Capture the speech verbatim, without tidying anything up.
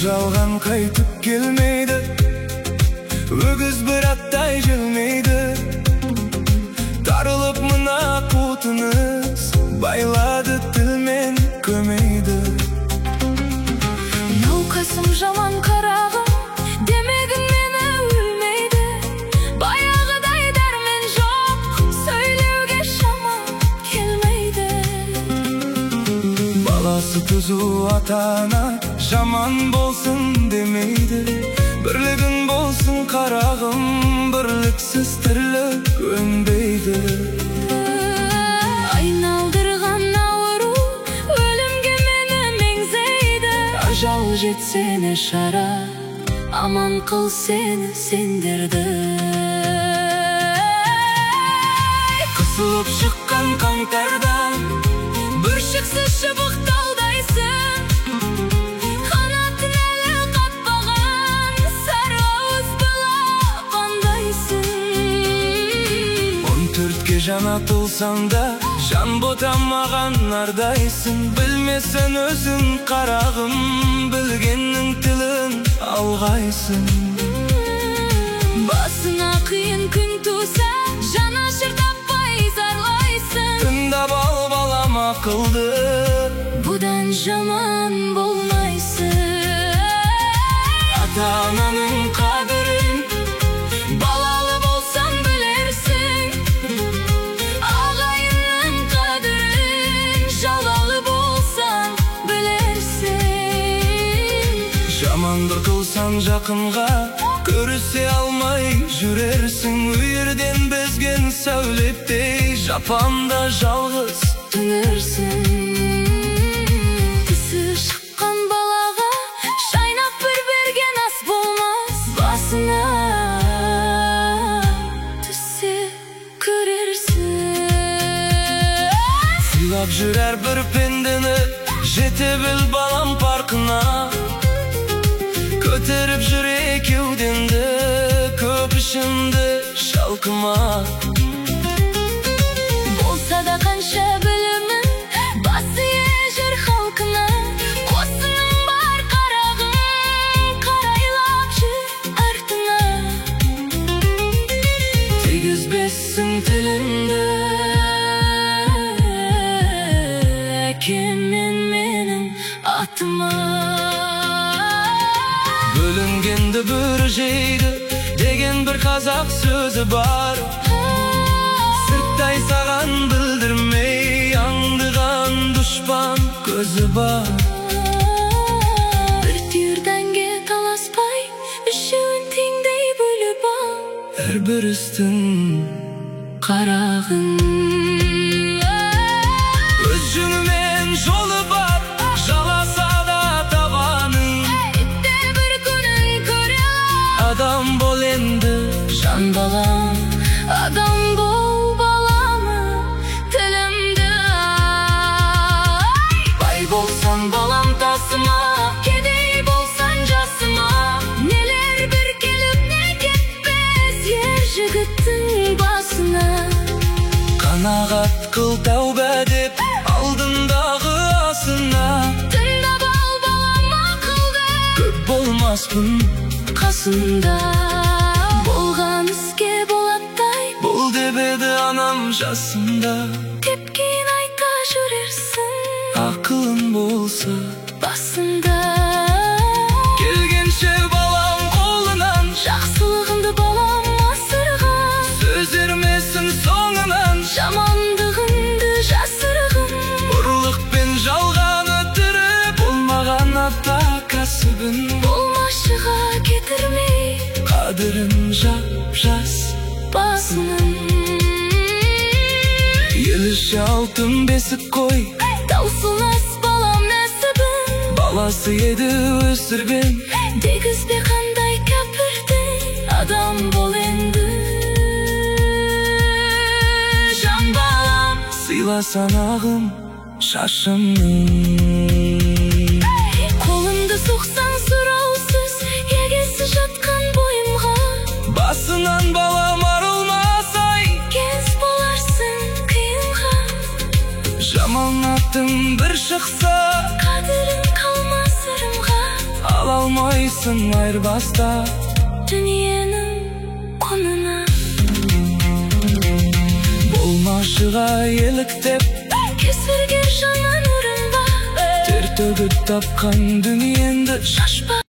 жалған қайтып келмейді, өгіз бір аттай желмейді. Тарылып мына қутыңыз, байлады тілмен көмейді. Науқасым жаман қарағым, демегін мені өлмейді. Баяғыдай дәрмен жоқ, сөйлеуге шамам келмейді. Баласы түзу ата-ана жаман болсын демейді. Бірлігін болсын қарағым, бірліксіз тірлік өнбейді. Айналдырған ауру өлімге мені меңзейді. Ажал жетсене шара, аман қыл сені сендерді. Қысылып шыққан қаңтардан бүршіксіз шыбықталдайсың. Қанатын әлі қатпаған сары ауыз бала қандайсың. Он төртке жанатылсаң да жан ботамаған ардайсың. Білмесін өзің қарағым, білгеннің тілін алғайсың. Басына қиын күн туса, жанашыр таппай зарлайсың. Тыңдап ал балам ақылды, бұдан жаман болмайсың. Ата-ананың қадірін балалы болсаң білерсің. Ағайынның қадірін жалалы болсаң білерсің. Жамандық қылсаң жақынға, көрісе алмай жүрерсің. Үйірден безген сәулеттей жапанда жалғыз түнерсің. Тісі шыққан балаға шайнап бір берген ас болмас. Басына түссе көрерсің. Сыйлап жүрер бір пендені, жете біл балам парқына. Көтеріп жүр екеуденді, көп ішімді шалқыма. Болса да қанша білімін, басы ежір халқына. Қосының бар қарағым, қарайлап жүр артына. Тегізбессің тіліңді, әкем мен менің атыма. Бөлінгенді бір жейді деген бір қазақ сөзі бар. Сырттай саған білдірмей аңдыған дұшпан көзі бар. Бір түйір дәнге таласпай, үшеуін теңдей бөліп ал. Әрбір істің Қарағым өз жөнімен жолы бар, жаласа да табаның. Дәл бір күнін көре ал. Адам бол енді жан балам, Адам бол баламы, тілімді ай. бай болсан балам тасыма, Кедей болсан жасыма. Нелер бір келіп не кетпес ер жігіттің басына. қанағат қыл тәубә деп алдындағы асына. Тыңдап ал балам ақылды, Көп болмаспын қасында. Болған іске болаттай, бұл деп еді анам жасында. тепкен айта жүрерсің Ақылың болса басында. келгенше балам қолынан, Жақсылығыңды балам асырған, сөз ермесін соңынан. жамандығыңды жасырған. Ұрлық пен жалған өтірік болмаған ата кәсібін. Болмашыға кетірмей Қадірін жап жас басының. ел іші алтын бесік қой, Таусылас балам нәсібін, баласы еді өсірген. дегізбе қандай кәпірдің. Адам бол енді жан балам. Сыйла санағым шашымның. Қолымды соқсаң сұраусыз, егесі жатқан бойымға. Басынан балам арылмасай, Кез боларсың қиынға. жаман аттың бір шықса, Қадірің қалмас ырымға. ала алмай боласың айырбаста Дүниенің құнына. Болмашыға еліктеп Кесірге жаман ұрынба, тер төгіп тапқан дүниеңді шашпа.